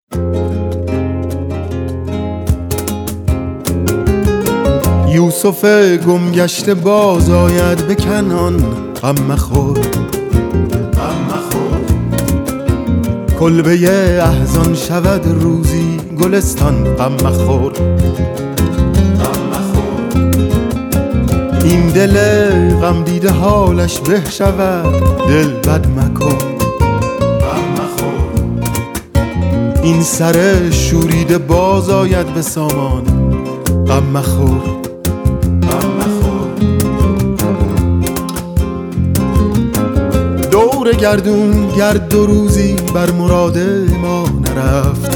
یوسف گم گشته باز آید به کنعان، غم مخور کلبه احزان شود روزی گلستان، غم مخور این دل غم دیده حالش به شود، دل بد مکن این سر شوریده باز آید به سامان، غم مخور دور گردون گرد دو روزی بر مراد ما نرفت،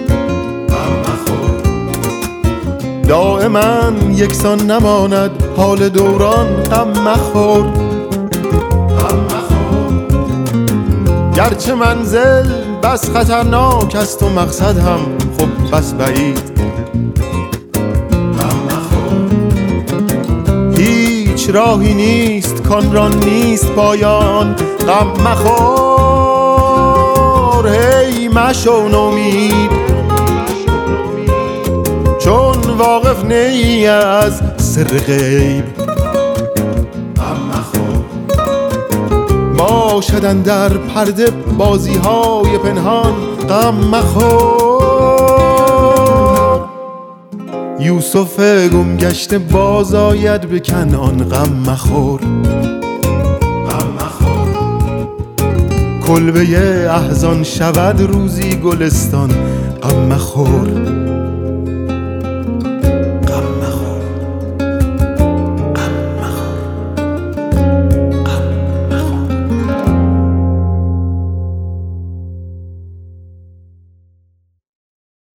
دائما یکسان نماند حال دوران، غم مخور گرچه منزل بس خطرناک است و مقصد هم خب بس بعید، هیچ راهی نیست کان را نیست پایان، غم مخور هی مشو نومید چون واقف نی از سر غیب، باشدن در پرده بازی های پنهان، غم مخور یوسف گم گشته باز آید به کنعان، غم مخور کلبه احزان شود روزی گلستان، غم مخور